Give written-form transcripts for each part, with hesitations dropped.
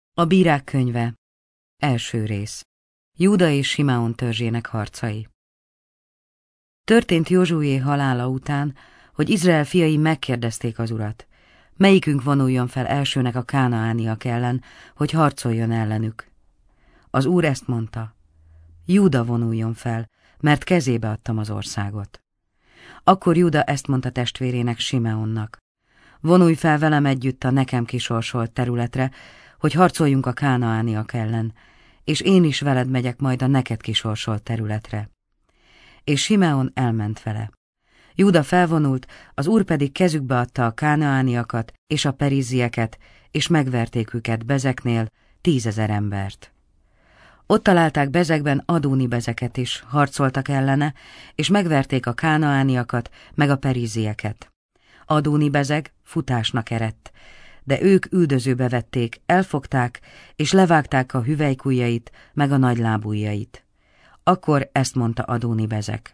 A Bírák könyve. Első rész. Júda és Simeon törzsének harcai. Történt Józsué halála után, hogy Izrael fiai megkérdezték az Urat, melyikünk vonuljon fel elsőnek a kánaániak ellen, hogy harcoljon ellenük. Az Úr ezt mondta: Júda vonuljon fel, mert kezébe adtam az országot. Akkor Júda ezt mondta testvérének, Simeonnak: vonulj fel velem együtt a nekem kisorsolt területre, hogy harcoljunk a kánaániak ellen, és én is veled megyek majd a neked kisorsolt területre. És Simeon elment vele. Júda felvonult, az Úr pedig kezükbe adta a kánaániakat és a perizzieket, és megverték őket Bezeknél 10 000 embert. Ott találták Bezekben Adóni bezeket is, harcoltak ellene, és megverték a kánaániakat meg a perizzieket. Adóni bezeg futásnak eredt, de ők üldözőbe vették, elfogták, és levágták a hüvelykujjait, meg a nagylábujjait. Akkor ezt mondta Adóni bezek: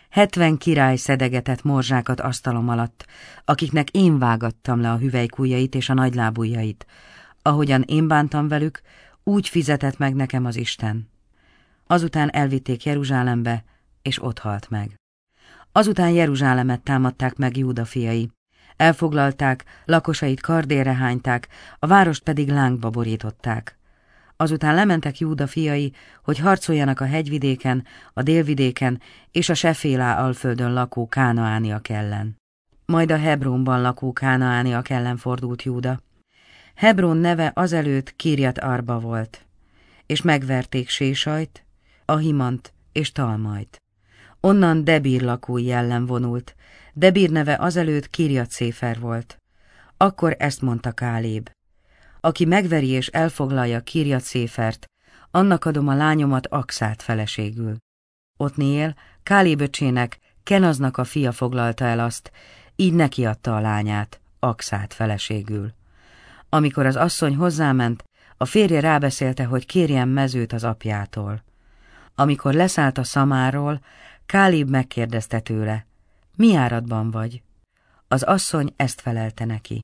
70 király szedegetett morzsákat asztalom alatt, akiknek én vágattam le a hüvelykujjait és a nagylábujjait. Ahogyan én bántam velük, úgy fizetett meg nekem az Isten. Azután elvitték Jeruzsálembe, és ott halt meg. Azután Jeruzsálemet támadták meg Júda fiai. Elfoglalták, lakosait kardérre hányták, a várost pedig lángba borították. Azután lementek Júda fiai, hogy harcoljanak a hegyvidéken, a délvidéken és a Sefélá alföldön lakó kánaániak ellen. Majd a Hebrónban lakó kánaániak ellen fordult Júda. Hebrón neve azelőtt Kirjat Arba volt, és megverték Sésajt, Ahimant és Talmajt. Onnan Debír lakói ellen vonult. Debír neve azelőtt Kirjat Széfer volt. Akkor ezt mondta Káléb: aki megveri és elfoglalja Kirjat Széfert, annak adom a lányomat Akszát feleségül. Otniél, Káléb öcsének, Kenaznak a fia foglalta el azt, így neki adta a lányát, Akszát feleségül. Amikor az asszony hozzáment, a férje rábeszélte, hogy kérjen mezőt az apjától. Amikor leszállt a szamáról, Káléb megkérdezte tőle: mi áradban vagy? Az asszony ezt felelte neki: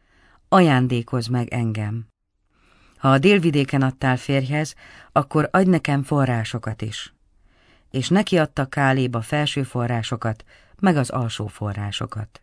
ajándékozz meg engem. Ha a délvidéken adtál férjhez, akkor adj nekem forrásokat is. És neki adta Káléb a felső forrásokat, meg az alsó forrásokat.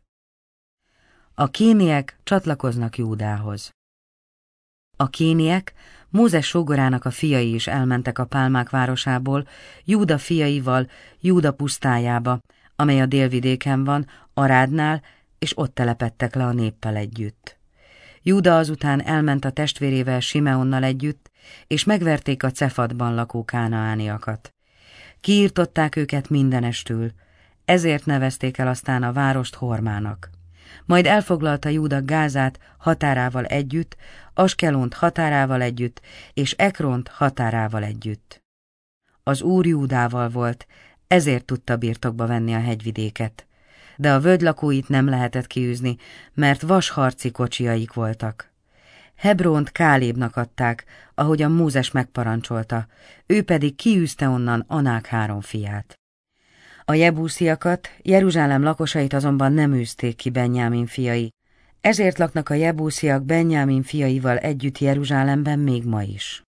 A kéniek csatlakoznak Júdához. A kéniek, Mózes sógorának a fiai is elmentek a Pálmák városából, Júda fiaival, Júda pusztájába, amely a délvidéken van, Arádnál, és ott telepedtek le a néppel együtt. Júda azután elment a testvérével, Simeonnal együtt, és megverték a Cefadban lakó kánaániakat. Kiirtották őket mindenestül, ezért nevezték el aztán a várost Hormának. Majd elfoglalta Júda Gázát határával együtt, Askelont határával együtt, és Ekront határával együtt. Az Úr Júdával volt, ezért tudta birtokba venni a hegyvidéket. De a völgy lakóit nem lehetett kiűzni, mert vasharci kocsiaik voltak. Hebront Kálébnak adták, ahogyan Mózes megparancsolta, ő pedig kiűzte onnan Anák 3 fiát. A jebúsziakat, Jeruzsálem lakosait azonban nem űzték ki Benjámin fiai, ezért laknak a jebúsziak Benjámin fiaival együtt Jeruzsálemben még ma is.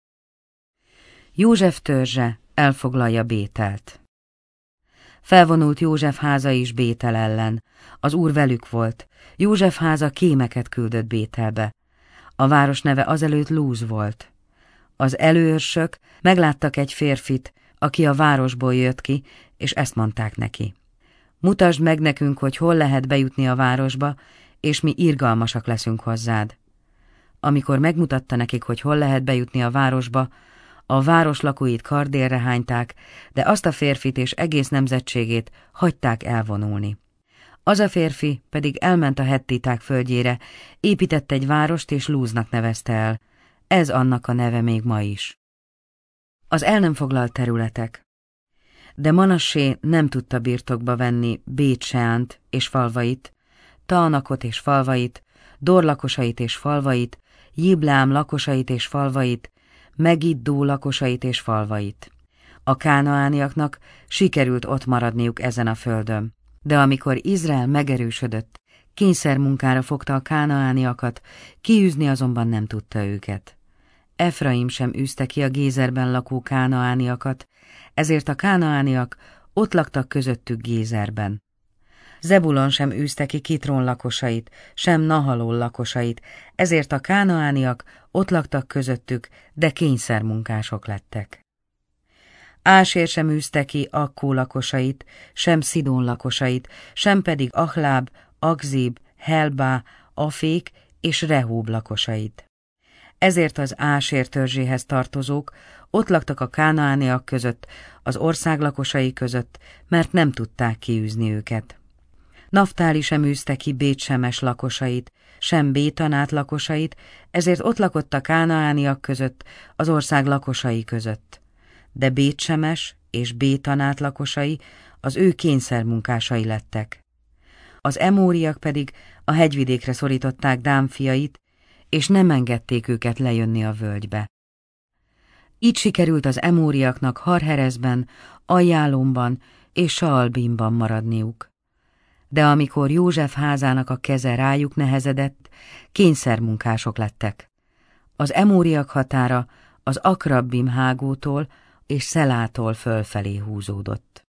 József törzse elfoglalja Bételt. Felvonult József háza is Bétel ellen. Az Úr velük volt. József háza kémeket küldött Bételbe. A város neve azelőtt Lúz volt. Az előőrsök megláttak egy férfit, aki a városból jött ki, és ezt mondták neki: mutasd meg nekünk, hogy hol lehet bejutni a városba, és mi irgalmasak leszünk hozzád. Amikor megmutatta nekik, hogy hol lehet bejutni a városba, a város lakóit kardérre hányták, de azt a férfit és egész nemzetségét hagyták elvonulni. Az a férfi pedig elment a hettiták földjére, épített egy várost és Lúznak nevezte el. Ez annak a neve még ma is. Az el nem foglalt területek. De Manassé nem tudta birtokba venni Bét-Seánt és falvait, Taanakot és falvait, Dor lakosait és falvait, Jiblám lakosait és falvait, Megiddó lakosait és falvait. A kánaániaknak sikerült ott maradniuk ezen a földön, de amikor Izrael megerősödött, kényszermunkára fogta a kánaániakat, kiűzni azonban nem tudta őket. Efraim sem űzte ki a Gézerben lakó kánaániakat, ezért a kánaániak ott laktak közöttük Gézerben. Zebulon sem űzte ki Kitrón lakosait, sem Nahalol lakosait, ezért a kánaániak ott laktak közöttük, de kényszermunkások lettek. Ásér sem űzte ki Akkó lakosait, sem Szidón lakosait, sem pedig Achláb, Akzib, Helbá, Afék és Rehób lakosait. Ezért az Ásér törzséhez tartozók ott laktak a kánaániak között, az ország lakosai között, mert nem tudták kiűzni őket. Naftáli sem űzte ki Bétsemes lakosait, sem Bétanát lakosait, ezért ott lakott a kánaániak között, az ország lakosai között. De Bétsemes és Bétanát lakosai az ő kényszermunkásai lettek. Az emóriak pedig a hegyvidékre szorították Dán fiait, és nem engedték őket lejönni a völgybe. Így sikerült az emóriaknak Harherezben, Ajjálomban és Saalbimban maradniuk. De amikor József házának a keze rájuk nehezedett, kényszermunkások lettek. Az emóriak határa az Akrabbim hágótól és Szelától fölfelé húzódott.